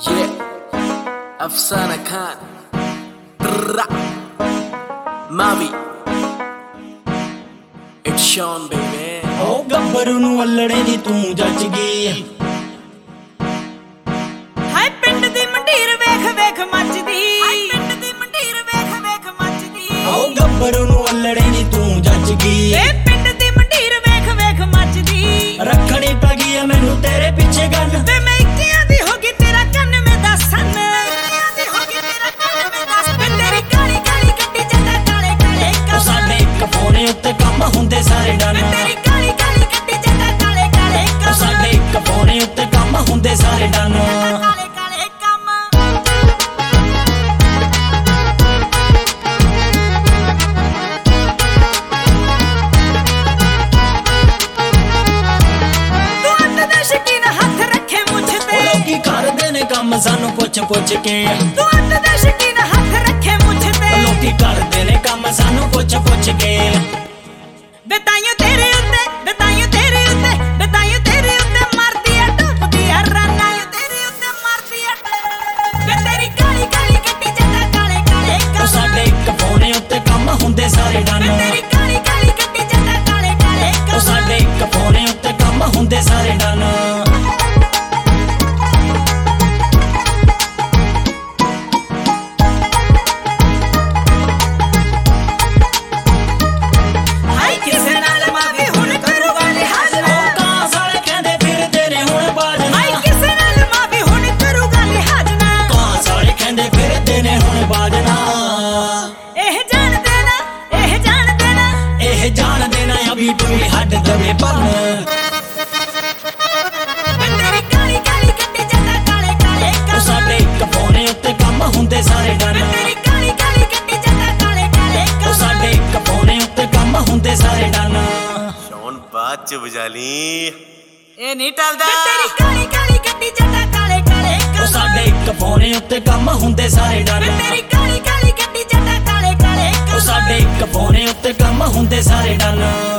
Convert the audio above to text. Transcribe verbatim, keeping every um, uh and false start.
Yeah, Afsana Khan, Brrrah. Mavi, it's Sean baby. ओ गब्बरू नू अल्लड़े दी तू जच गई हाय पिंड दी मंडीर वेख वेख मचदी हाय पिंड दी मंडीर वेख वेख मचदी ओ गब्बरू नू अल्लड़े दी तू जच गई ए पिंड दी मंडीर वेख वेख मचदी रखड़ी पै गई है मैनू तेरे पीछे गन वे मैं इक्कियां दी होगी तेरा कन्न में दसन इक्कियां दी होगी तेरा कन्न में दस वे तेरी काली काली गड्डी जदा काले काले ओ साडे इक फोने उत्ते कम हुंदे सारे डन तेरी काली काली गड्डी जदा काले काले ओ साडे इक फोने उत्ते कम हुंदे सारे डन काले काले कम तू अंत दे शकीन हाथ रखे मुझ ते लोकी करदे ने कम सानू पुछ पुछ के तू अंत दे शकीन हाथ रखे मुझ ते लोकी करदे ने कम सानू पुछ पुछ के बताइयो तेरे उत्ते बताइयो तेरे उत्ते बताइयो तेरे उत्ते मारदी है टूटदी है राना तेरे उत्ते मारदी है वे तेरी काली काली गड्डी जदा काले काले ओ साडे इक फोने उत्ते कम हुंदे सारे डन तेरी काली काली गड्डी जदा काले काले ओ साडे इक फोने उत्ते कम हुंदे सारे डन हाय किसे नाल मावी हुण करूगा लिहाज ना कां साले कहंदे फिरदे ने हुण बाजना हाय किसे नाल मावी हुण करूगा लिहाज ना कां साले कहंदे फिरदे ने हुण बाजना एह जान देना एह जान देना एह जान देना अभी भी हट दवे बन वे तेरी काली काली गड्डी जदा काले काले ओ साडे इक फोने उत्ते कम हुंदे सारे डन तेरी काली काली गड्डी जदा काले काले ओ साडे इक फोने उत्ते कम हुंदे सारे डन Sean बात च बजा ली ए नहीं टलदा तेरी काली काली गड्डी जदा काले काले ओ साडे इक फोने उत्ते कम हुंदे सारे डन तेरी काली काली गड्डी जदा काले काले ओ साडे इक फोने उत्ते कम हुंदे सारे डन